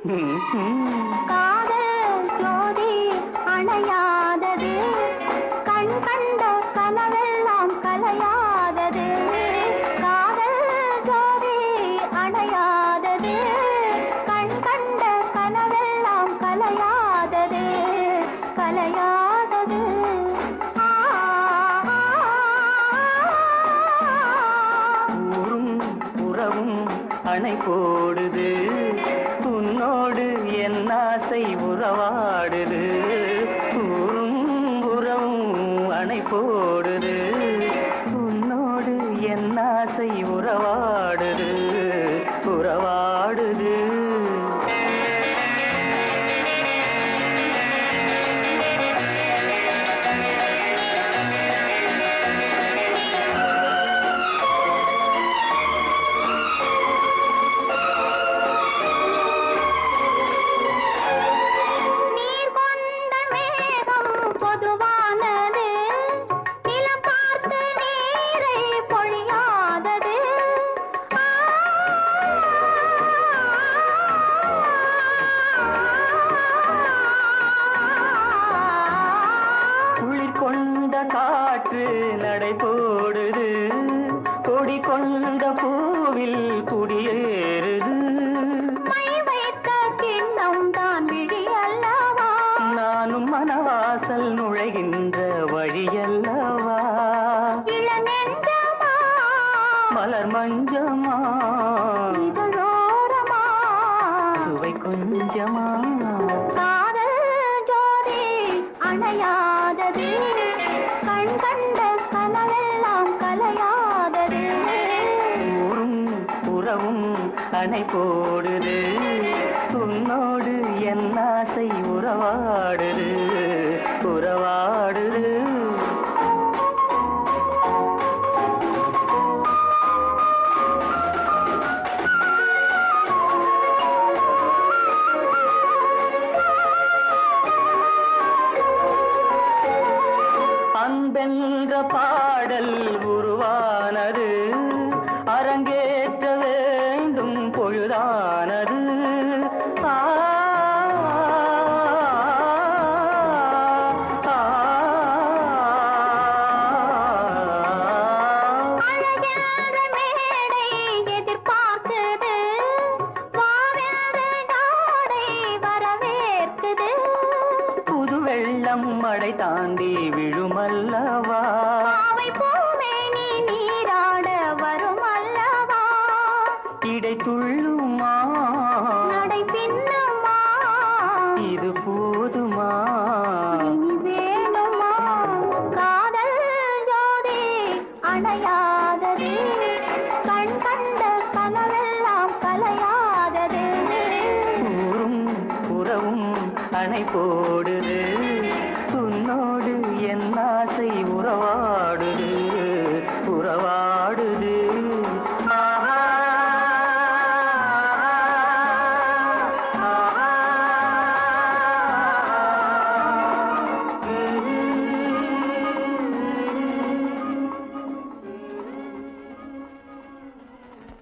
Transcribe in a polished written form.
காதல் ஜோதி அணையாதது, கண் கண்ட கனவெல்லாம் கலையாதது. காதல் ஜோதி அணையாதது, கண் கண்ட கனவெல்லாம் கலையாதது, கலையாதது. ஊரும் உறவும் அணை போடுது, உன்னோடு என் ஆசை உறவாடுது. ஊரும் உறவும் அணை போடுது, உன்னோடு என் ஆசை உறவாடுது, உறவாடுது. காற்று நடை போடுது, கொடி கொண்ட பூவில் குடியேறுது. மை வைத்த கிண்ணம் தான் விழி அல்லவா, நானும் மனவாசல் நுழைகின்ற வழியல்லவா. இளநெஞ்சமா மலர் மஞ்சமா, இதழோரமா சுவை கொஞ்சமா. காதல் ஜோதி அணையாதது, கண் கண்ட கனவெல்லாம் கலையாதது. ஊரும் உறவும் அணை போடுது, உன்னோடு என் ஆசை உறவாடுது, உறவாடுது. அன்பென்ற பாடல் உருவானது, அரங்கேற்ற வேண்டும் பொழுதானது. அழகென்ற மேடை எதிர்பார்க்குது, வாவென்ற நாடை வரவேற்குது. புது வெள்ளம் மழை தாண்டி விழுமல்லவா, பாவை பூவே நீ நீராட வரும் அல்லவா. இடை துள்ளுமா, நடை பின்னுமா, இது போதுமா, இனி வேணுமா. காதல் ஜோதி அணையாதது, கண் கண்ட கனவெல்லாம் கலையாதது. ஊரும் உறவும் அணை போடுது,